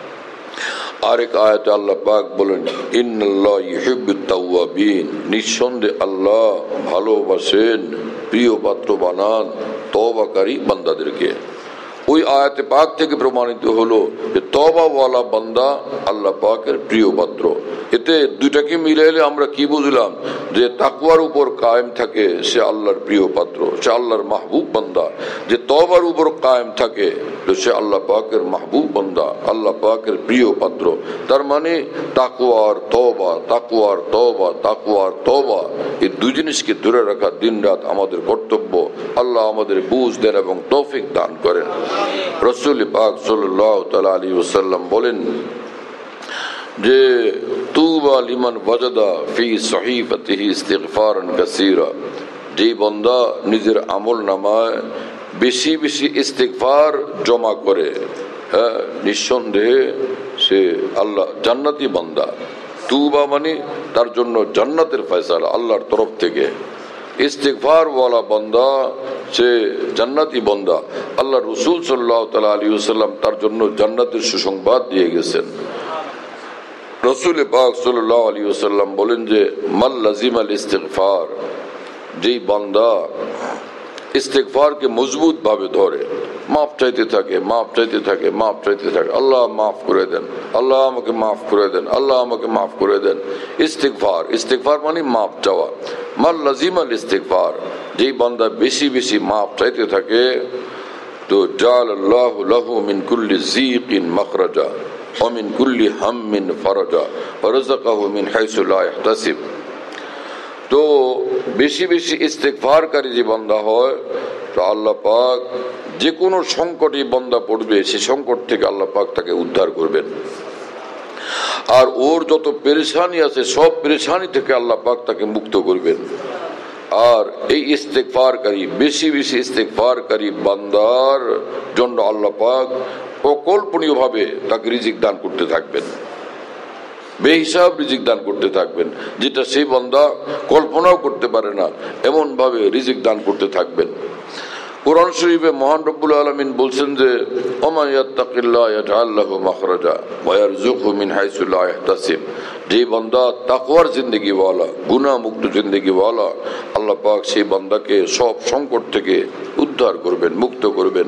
আরেক আয়াতে আল্লাহ পাক বলেন ইন্নাল্লাহ ইউহিব্বুত তাওয়াবিন, নিঃসন্দেহে আল্লাহ ভালোবাসেন, প্রিয় পাত্র বানান তওবাকারী বান্দাদেরকে। ওই আয়াতে পাক থেকে প্রমাণিত হলো যে তওবাওয়ালা বান্দা আল্লাহ পাকের প্রিয় পাত্র। এতে দুইটাকে মিলাইলে আমরা কি বুঝলাম, যে তাকওয়ার উপর কায়েম থাকে সে আল্লাহর প্রিয় পাত্র, সে আল্লাহর মাহবুব বান্দা। যে তওবার উপর কায়েম থাকে সে আল্লাহ পাকের মাহবুব বান্দা, আল্লাহ পাকের প্রিয় পাত্র। তার মানে তাকওয়ার তওবা, তাকওয়ার তওবা, তাকওয়ার তওবা, এই দুই জিনিসকে ধরে রাখা দিন রাত আমাদের কর্তব্য। আল্লাহ আমাদের বুঝ দেন এবং তৌফিক দান করেন। রাসূল পাক সাল্লাল্লাহু তাআলা আলাইহি ওয়াসাল্লাম বলেন যে তুবা লিমান ওয়াজাদা ফি সহিফাতিহি ইস্তিগফারান কাসীরা, যে বান্দা নিজের আমলনামায় বেশি বেশি ইস্তিগফার জমা করে, হ্যাঁ নিঃসন্দেহে সে আল্লাহ জান্নাতি বান্দা। তুবা মানে তার জন্য জান্নাতের ফয়সালা আল্লাহর তরফ থেকে। ইস্তিগফার ওয়ালা বান্দা সে জান্নাতি বান্দা। আল্লাহ রাসূল সাল্লাল্লাহু তাআলা আলাইহি ওয়াসাল্লাম তার জন্য জান্নাতের সুসংবাদ দিয়ে গেছেন। রাসূল পাক সাল্লাল্লাহু আলাইহি ওয়াসাল্লাম বলেন যে মান লাজিমাল ইস্তিগফার, যেই বান্দা ইস্তিগফারকে মজবুত ভাবে ধরে, মাফ চাইতে থাকে, মাফ চাইতে থাকে, মাফ চাইতে থাকে, আল্লাহ মাফ করে দেন, আল্লাহ আমাকে মাফ করে দেন, আল্লাহ আমাকে মাফ করে দেন। ইস্তিগফার, ইস্তিগফার মানে মাফ চাওয়া। মান লাজিমাল ইস্তিগফার, যেই বান্দা বেশি বেশি মাফ চাইতে থাকে তো জাআলাল্লাহু লাহু মিন কুল্লি যিকিন মাখরাজা ওয়া মিন কুল্লি হাম্মিন ফারাজা ওয়া রাযাকাহু মিন হাইসু লা ইয়াহতাসিব। তো বেশি বেশি ইস্তিগফারকারী যে বান্দা হয় তো আল্লাহ পাক যে কোনো সংকটে বান্দা পড়বে সে সংকট থেকে আল্লাহ পাক তাকে উদ্ধার করবেন। আর ওর যত পেরেশানি আছে সব পেরেশানি থেকে আল্লাহ পাক তাকে মুক্ত করবেন। আর এই ইস্তিগফারকারী বেশি বেশি ইস্তিগফারকারী বান্দার জন্য আল্লাহ পাক অকল্পনীয় ভাবে তাকে রিজিক দান করতে থাকবেন, বেহিসাব রিজিক দান করতে থাকবেন, যেটা সেই বান্দা কল্পনাও করতে পারে না এমন ভাবে রিজিক দান করতে থাকবেন। কোরআন শরীফে মহান রব্বুল আলামিন বলছেন যে ওমা ইয়াত্তাকিল্লাহ ইয়াজআল লাহু মাখরাজা ওয়া ইয়ারযুকহু মিন হাইসু লা ইয়াহতাসিব, যে বান্দা তাকওয়ার জিন্দেগি ওয়ালা, গুনাহ মুক্ত জিন্দেগি ওয়ালা, আল্লাহ পাক সেই বান্দাকে সব সংকট থেকে উদ্ধার করবেন, মুক্ত করবেন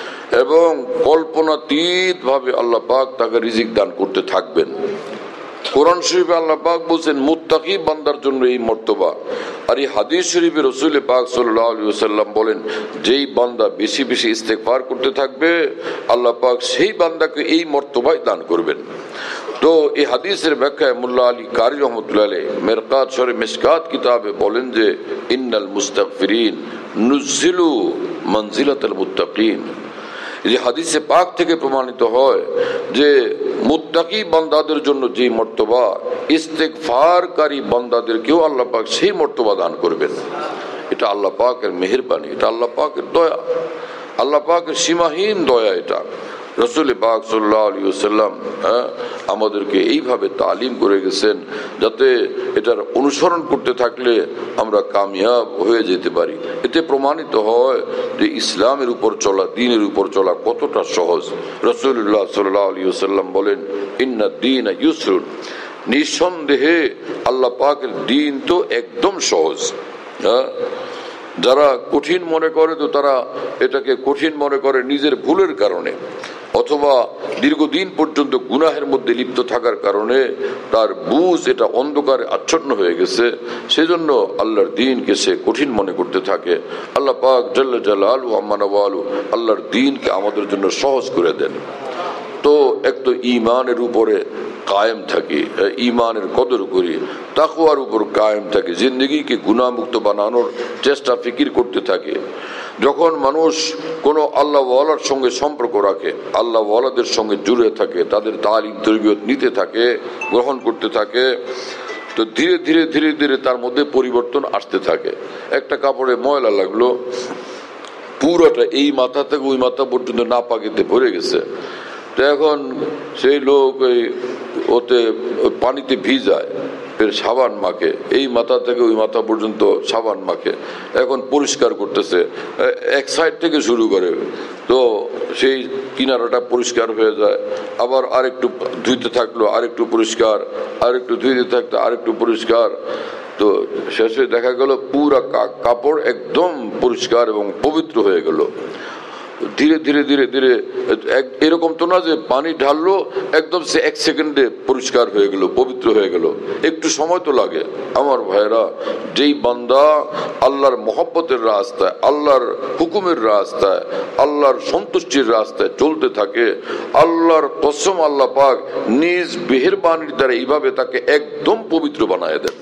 এবং কল্পনাতীত ভাবে আল্লাহ পাক তাকে রিজিক দান করতে থাকবেন। কোরআন শরীফে আল্লাহ পাক বলছেন মুত্তাকি বান্দার জন্য এই মর্তবা। আর এই হাদিস শরীফে রাসূল পাক সাল্লাল্লাহু আলাইহি ওয়াসাল্লাম বলেন যেই বান্দা বেশি বেশি ইস্তেগফার করতে থাকবে আল্লাহ পাক সেই বান্দাকে এই মর্তবায় দান করবেন। তো এই হাদিসের ব্যাখ্যায় মোল্লা আলী কারি রহমতুল্লাহ আলাইহি মিরকাত শরীফ মিশকাত কিতাবে বলেন যে ইন্নাল মুস্তাগফিরিন নুজিলু মানজিলাতাল মুত্তাকিন। এই হাদিসে পাক থেকে প্রমাণিত হয় যে মুত্তাকি বান্দাদের জন্য যে মর্তবা, ইস্তেগফারকারী বান্দাদেরকেও আল্লাহ পাক সেই মর্তবা দান করবেন। এটা আল্লাহ পাকের মেহেরবানি, এটা আল্লাহ পাকের দয়া, আল্লাহ পাকের সীমাহীন দয়া। এটা রাসূল পাক সাল্লাল্লাহু আলাইহি ওয়াসাল্লাম আমাদেরকে এইভাবে তালিম করে গেছেন যাতে এটার অনুসরণ করতে থাকলে আমরা কামিয়াব হয়ে যেতে পারি। এতে প্রমাণিত হয় যে ইসলামের উপর চলা, দ্বীনের উপর চলা কতটা সহজ। রাসূলুল্লাহ সাল্লাল্লাহু আলাইহি ওয়াসাল্লাম বলেন ইন্নাদ দীন ইউসরুন, নিঃসন্দেহে আল্লাহ পাকের দ্বীন তো একদম সহজ। হ্যাঁ, যারা কঠিন মনে করে তো তারা এটাকে কঠিন মনে করে নিজের ভুলের কারণে অথবা দীর্ঘদিন পর্যন্ত গুনাহের মধ্যে লিপ্ত থাকার কারণে তার বুঝ এটা অন্ধকারে আচ্ছন্ন হয়ে গেছে, সেজন্য আল্লাহর দ্বীনকে সে কঠিন মনে করতে থাকে। আল্লাহ পাক জাল্লা জালালুহু আম্মা নাওয়ালু আল্লাহর দ্বীনকে আমাদের জন্য সহজ করে দেন। তো এক তো ঈমানের উপরে কায়েম থাকি, ঈমানের কদর করি, তাকওয়ার উপর কায়েম থাকি, জিন্দেগিকে গুনাহমুক্ত বানানোর চেষ্টা ফিকির করতে থাকে। যখন মানুষ কোনো আল্লাহ ওয়ালার সঙ্গে সম্পর্ক রাখে, আল্লাহ ওয়ালাদের সঙ্গে জুড়ে থাকে, তাদের তালিম তরবিয়ত নিতে থাকে, গ্রহণ করতে থাকে, তো ধীরে ধীরে ধীরে ধীরে তার মধ্যে পরিবর্তন আসতে থাকে। একটা কাপড়ে ময়লা লাগলো, পুরোটা এই মাথা থেকে ওই মাথা পর্যন্ত না পাকিতে ভরে গেছে। তো এখন সেই লোক ওই ওতে পানিতে ভিজায়, ফের সাবান মাখে, এই মাথা থেকে ওই মাথা পর্যন্ত সাবান মাখে, এখন পরিষ্কার করতেছে, এক সাইড থেকে শুরু করে, তো সেই কিনারাটা পরিষ্কার হয়ে যায়, আবার আরেকটু ধুইতে থাকলো, আরেকটু পরিষ্কার, আরেকটু ধুইতে থাকতো, আরেকটু পরিষ্কার, তো শেষে দেখা গেল পুরা কাপড় একদম পরিষ্কার এবং পবিত্র হয়ে গেল। ধীরে ধীরে ধীরে ধীরে এরকম তো না যে পানি ঢাললো একদম সে এক সেকেন্ডে পরিষ্কার হয়ে গেল, পবিত্র হয়ে গেল, একটু সময় তো লাগে। আমার ভাইরা, যেই বান্দা আল্লাহর মহব্বতের রাস্তায়, আল্লাহর হুকুমের রাস্তায়, আল্লাহর সন্তুষ্টির রাস্তায় চলতে থাকে, আল্লাহর কসম আল্লাহ পাক নিজ মেহেরবানির দ্বারা এইভাবে তাকে একদম পবিত্র বানায় দেন।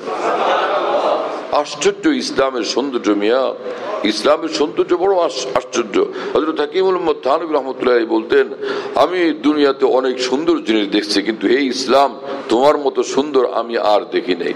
আশ্চর্য ইসলামের সৌন্দর্য মিয়া, ইসলামের সৌন্দর্য বড় আশ্চর্য। হযরত হাকিমুল উম্মত থানভী রাহমাতুল্লাহ বলতেন, আমি দুনিয়াতে অনেক সুন্দর জিনিস দেখছি, কিন্তু এই ইসলাম তোমার মতো সুন্দর আমি আর দেখি নাই।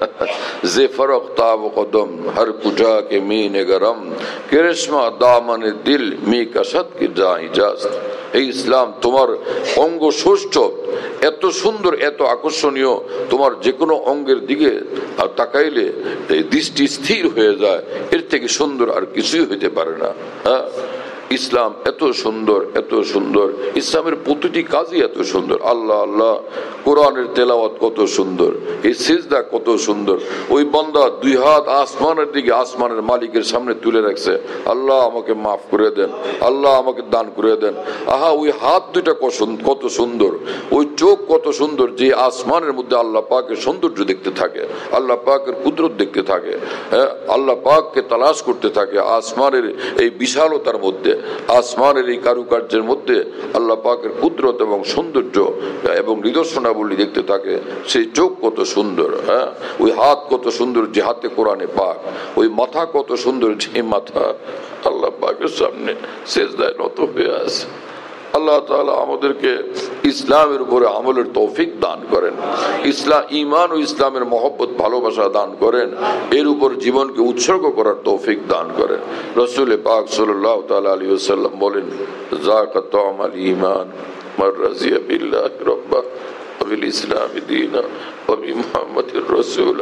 যে ফরক তাব কদম হর কুজা কে মিনে গরম কেরেশমা দামানে দিল মি কাসাদ কি যা ইজাজত। এই ইসলাম তোমার অঙ্গ সৌষ্ঠব এত সুন্দর, এত আকর্ষণীয়, তোমার যে কোনো অঙ্গের দিকে তাকাইলে এই দৃষ্টি স্থির হয়ে যায়, এর থেকে সুন্দর আর কিছুই হইতে পারে না। হ্যাঁ, ইসলাম এত সুন্দর, এত সুন্দর, ইসলামের প্রতিটি কাজই এত সুন্দর। আল্লাহ আল্লাহ, কোরআনের তেলাওয়াত কত সুন্দর, এই সিজদা কত সুন্দর। ওই বান্দা দুই হাত আসমানের দিকে, আসমানের মালিকের সামনে তুলে রাখছে, আল্লাহ আমাকে মাফ করে দেন, আল্লাহ আমাকে দান করে দেন। আহা, ওই হাত দুইটা কত সুন্দর, ওই চোখ কত সুন্দর, যে আসমানের মধ্যে আল্লাহ পাকের সৌন্দর্য দেখতে থাকে, আল্লাহ পাকের কুদরত দেখতে থাকে, হ্যাঁ, আল্লাহ পাককে তালাশ করতে থাকে আসমানের এই বিশালতার মধ্যে, আসমানের এই কারুকার্যের মধ্যে আল্লাহ পাকের কুদরত এবং সৌন্দর্য এবং নিদর্শনাবলী দেখতে থাকে। সেই চোখ কত সুন্দর, হ্যাঁ, ওই হাত কত সুন্দর যে হাতে কোরআনে পাক, ওই মাথা কত সুন্দর যে মাথা আল্লাহ পাকের সামনে সেজদায় নত হয়ে আছে। আল্লাহ তাআলা আমাদেরকে ইসলামের উপরে আমলের তৌফিক দান করেন, ইসলাম, ঈমান ও ইসলামের মহব্বত, ভালোবাসা দান করেন, এর উপর জীবনকে উৎসর্গ করার তৌফিক দান করেন। রাসূল পাক সাল্লাল্লাহু তাআলা আলাইহি ওয়াসাল্লাম বলেন, যাকা তা'মাল ঈমান মান রাজিয়া বিল্লাহি রাব্বা ওয়া বিল ইসলামি দীনা ওয়া বি মুহাম্মাদির রাসূলা।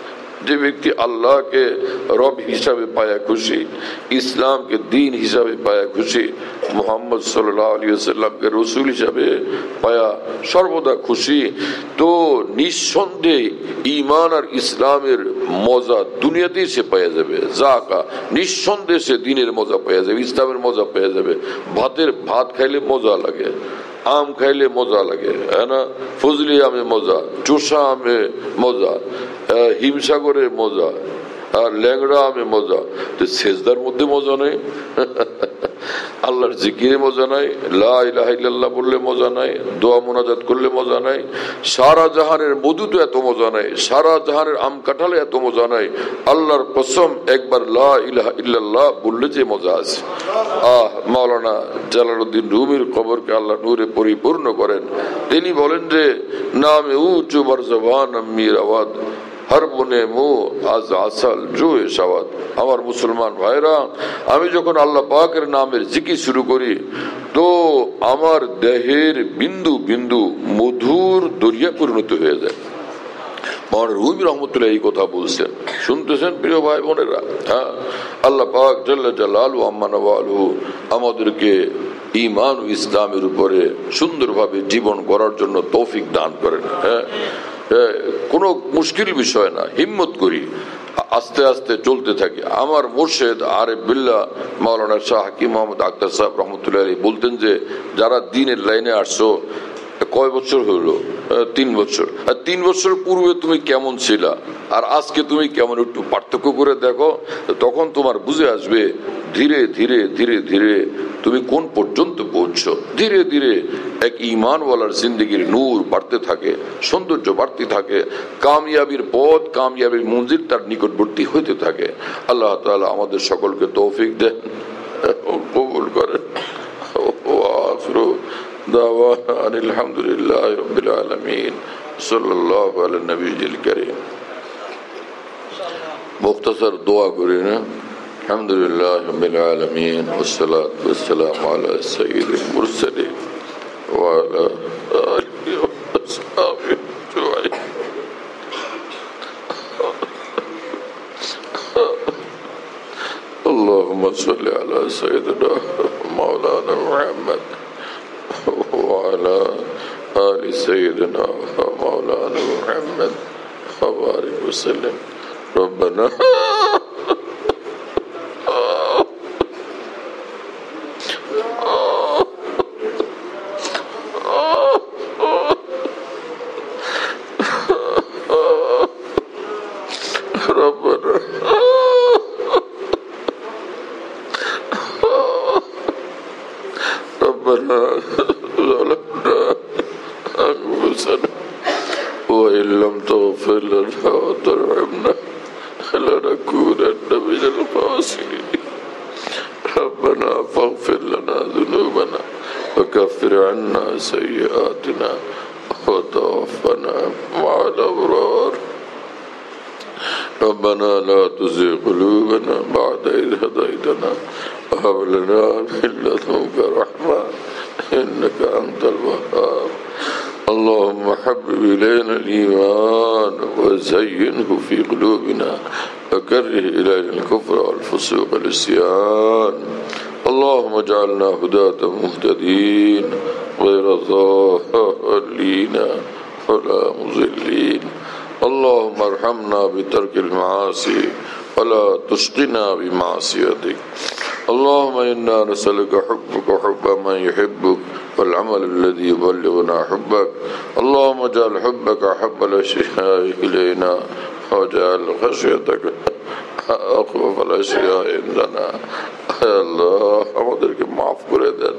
যে ব্যক্তি আল্লাহকে রব হিসাবে পায়া খুশি, ইসলামকে দিন হিসাবে পায়া খুশি, মুহাম্মদ সাল্লাল্লাহু আলাইহি ওয়াসাল্লামকে রাসূল হিসাবে পায়া সর্বদা খুশি, তো নিঃসন্দেহে ঈমান আর ইসলামের মজা দুনিয়াতেই সে পাওয়া যাবে। যাকা, নিঃসন্দেহে সে দিনের মজা পাওয়া যাবে, ইসলামের মজা পাওয়া যাবে। ভাতের ভাত খাইলে মজা লাগে, আম খাইলে মজা লাগে, হ্যাঁ না, ফজলি আমে মজা, চোষা আমে মজা, হিমসাগরে মজা, আর ল্যাংড়া আমে মজা। তো সেজদার মধ্যে মজা নেই, আল্লাহর জিকিরে মজা নাই, লা ইলাহা ইল্লাল্লাহ বললে মজা নাই, দোয়া মোনাজাত করলে মজা নাই, সারা জাহানের মধুতে এত মজা নাই, সারা জাহানের আম কাঁঠালে এত মজা নাই। আল্লাহর কসম, একবার লা ইলাহা ইল্লাল্লাহ বললে যে মজা আছে। আহ, মাওলানা জালালউদ্দিন রুমির কবরকে আল্লাহ নূরে পরিপূর্ণ করেন। তিনি বলেন যে, নামে উঁচু বার জবান আম্মির আওয়াজ হর বনে মু আজ আসল জুয়ে সাওয়াত। আমার মুসলমান ভাইরা, আমি যখন আল্লাহ পাকের নামের জিকির শুরু করি, তো আমার দেহের বিন্দু বিন্দু মধুর দরিয়া পরিণত হয়ে যায়। রুমি রহমতুল্লাহ এই কথা বলছেন, শুনতেছেন প্রিয় ভাই বোনেরা? হ্যাঁ, আল্লাহ পাক জাল্লা জালালুহু আম্মা নওয়ালুহু আমাদেরকে ঈমান ও ইসলামের উপরে সুন্দরভাবে জীবন গড়ার জন্য তৌফিক দান করেন। হ্যাঁ, কোনো মুশকিল বিষয় না, হিম্মত করি, আস্তে আস্তে চলতে থাকি। আমার মুর্শিদ আরিফ বিল্লাহ মাওলানা শাহ হাকিম মোহাম্মদ আখতার সাহেব রহমতুল্লাহ আলাইহি বলতেন যে, যারা দ্বীনের লাইনে আসছো, কয় বছর হলো? তিন বছর। আর তিন বছর পূর্বে তুমি কেমন ছিলা আর আজকে তুমি কেমন, একটু পার্থক্য করে দেখো, তখন তোমার বুঝে আসবে ধীরে ধীরে ধীরে ধীরে তুমি কোন পর্যন্ত পৌঁছছো। ধীরে ধীরে এক ঈমানওয়ালার জিন্দেগির নূর বাড়তে থাকে, সৌন্দর্য বাড়তে থাকে, কামিয়াবির পথ, কামিয়াবির মঞ্জিল তার নিকটবর্তী হইতে থাকে। আল্লাহ তাআলা আমাদের সকলকে তৌফিক দেন, কবুল করেন। দাওয়ানা আলহামদুলিল্লাহি রাব্বিল আলামিন, সাল্লাল্লাহু আলা নবিয়িল কারীম। মুখতাসার দোয়া করি না। আলহামদুলিল্লাহি রাব্বিল আলামিন, ওয়াসসালাতু ওয়াসসালামু আলা সাইয়্যিদিল মুরসালিন ওয়া আলা আলিহি ওয়া আসহাবিহি আজমাইন। اللهم صل على سيدنا مولانا محمد وعلى آل سيدنا مولانا محمد وبارك وسلم. ربنا سيئاتنا وتوفنا مع الأبرار. ربنا لا تزغ قلوبنا بعد إذ هديتنا وهب لنا من لدنك رحمة إنك أنت الوهاب. اللهم حبب إلينا الإيمان وزينه في قلوبنا وكره إلينا الكفر والفسوق والعصيان. اللهم اجعلنا هداة مهتدين غير ضالين ولا مضلين. اللهم ارحمنا بترك المعاصي ولا تشقنا بمعصيتك. اللهم إنا نسألك حبك وحب من يحبك والعمل الذي يبلغنا حبك. اللهم اجعل حبك أحب الأشياء إلينا واجعل خشيتك أخوف الأشياء عندنا. আল্লাহ আমাদেরকে মাফ করে দেন।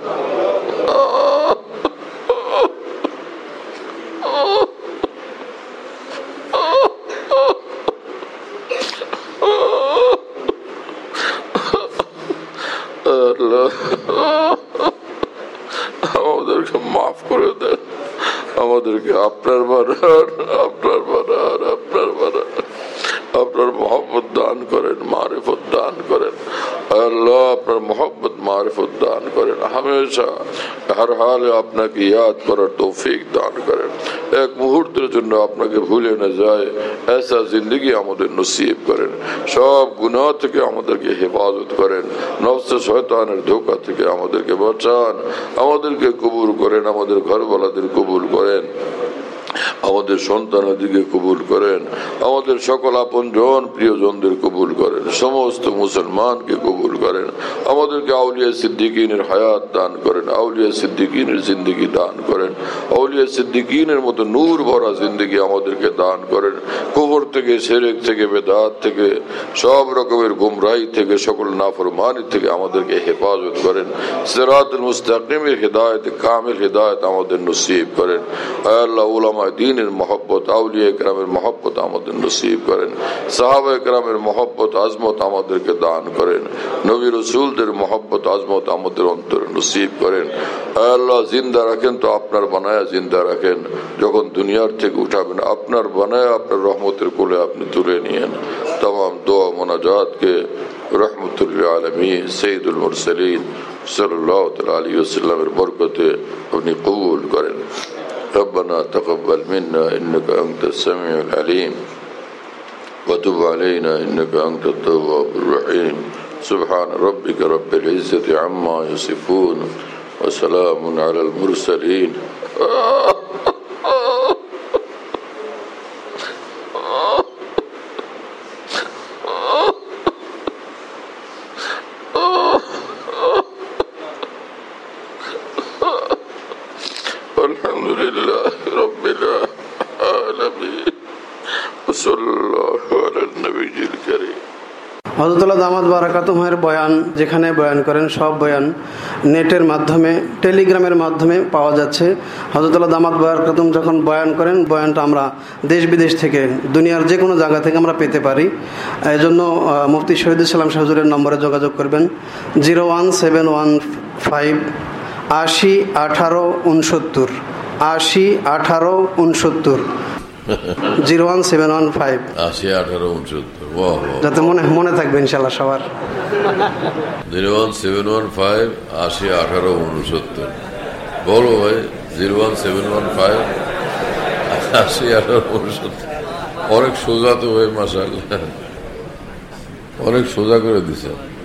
আমাদেরকে মাফ করে দেন, আমাদেরকে আপনার বানান, আপনার বানান, আপনার বানান, আপনার मोहब्बत दान करें, मारिफत दान करें। अल्लाह আপনার मोहब्बत मारिफत दान करें। हमेशा हर हाल আপনাকে याद করার তৌফিক দান করেন। এক মুহূর্তের জন্য আপনাকে ভুলে না যায় ऐसा जिंदगी আমাদের নসিব করেন। সব গুনাহ থেকে আমাদেরকে হেফাজত করেন। নফস শয়তানের ধোঁকা থেকে আমাদেরকে বাঁচান। আমাদেরকে কবুল করেন, আমাদের ঘরওয়ালাদের কবুল করেন, আমাদের সন্তানাদিকে কবুল করেন, আমাদের সকল আপনজন প্রিয়জনদের কবুল করেন, সমস্ত মুসলমানকে কবুল করেন। আমাদেরকে আউলিয়া সিদ্দিকিনের হায়াত দান করেন, আউলিয়া সিদ্দিকিনের জিন্দগি দান করেন, আউলিয়া সিদ্দিকিনের মতো নূর ভরা জিন্দগি আমাদেরকে দান করেন। কুফর থেকে, শিরক থেকে, বেদাত থেকে, সব রকমের গুমরাহি থেকে, সকল নাফরমানি থেকে আমাদেরকে হেফাজত করেন। সিরাতুল মুস্তাকিমের হিদায়াত, কামিল হিদায়াত আমাদের নসিব করেন। আল্লাহ উলামা দ্বীনের মহব্বত, আউলিয়া কেরামের মহব্বত আমাদের নসিব করেন। সাহাবা কেরামের মহব্বত, আজমত আমাদেরকে দান করেন। নবী রাসূলদের মহব্বত, আজমত আমাদের অন্তরে নসিব করেন। আল্লাহ জিন্দা রাখেন তো আপনার বানায়া জিন্দা রাখেন, যখন দুনিয়ার থেকে উঠাবেন আপনার বানায়া আপনার রহমতের কোলে আপনি তুলে নিয়েন। तमाम दुआ मुनाजात के रहमतुल आलमीन सैयदुल मुरसलीन सल्लल्लाहु अलैहि वसल्लम बरकते अपनी कबूल करें। रब्बना तक़ब्बल मिन्ना इन्नका अंतस समीउल अलीम व तुब अलैना इन्नका अंतत तव्वाबुर रहीम। सुब्हान रब्बिका रब्बिल इज्जति अम्मा यसिफून व सलामुन अलल मुरसलीन। হযরতুল্লাহ দামাত বারাকাতুহুর বয়ান যেখানে বয়ান করেন সব বয়ান নেটের মাধ্যমে, টেলিগ্রামের মাধ্যমে পাওয়া যাচ্ছে। হযরতুল্লাহ দামাত বারাকাতুহু যখন বয়ান করেন, বয়ানটা আমরা দেশ বিদেশ থেকে, দুনিয়ার যে কোনো জায়গা থেকে আমরা পেতে পারি। এই জন্য মুফতি শহীদুল ইসলাম শাহ হুজুরের নম্বরে যোগাযোগ করবেন zero one seven one five আশি আঠারো উনসত্তর আশি আঠারো উনসত্তর zero one seven one five আশি আঠারো উনসত্তর যাতে মনে মনে থাকবে ইনশাল্লাহ সবার। Zero one seven one five আশি আঠারো উনসত্তর বলো ভাই। Zero one seven one five আশি আঠারো উনসত্তর অনেক সোজা তো ভাই, মাশাআল্লাহ অনেক সোজা করে দিছে।